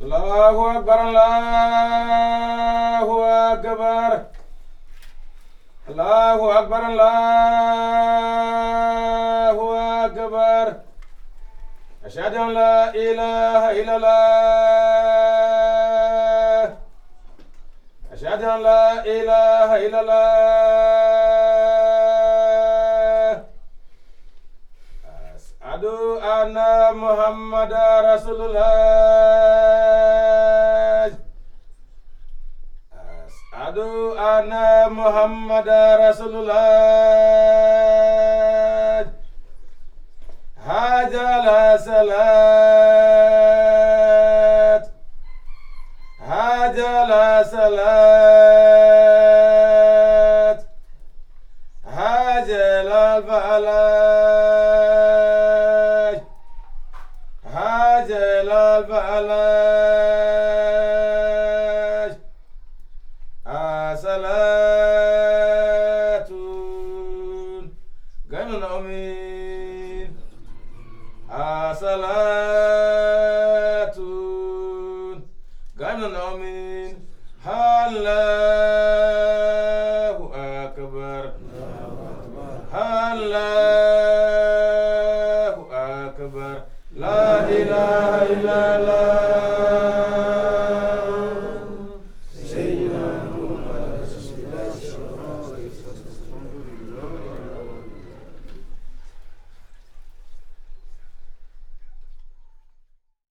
Allahu Akbar, Allahu Akbar. Allahu Akbar, Allahu Akbar. Ashhadu an la ilaha illallah. Ashhadu an la ilaha illallah. Ashhadu anna Muhammadar Rasulullah. Ashhadu anna Muhammadar Rasulullah. Hayya ala salat. Hayya ala salat. Hayya ala falah. Hayya ala falah. As-salatun ghayrun amin. As-salatun ghayrun amin. Allahu Akbar. Allahu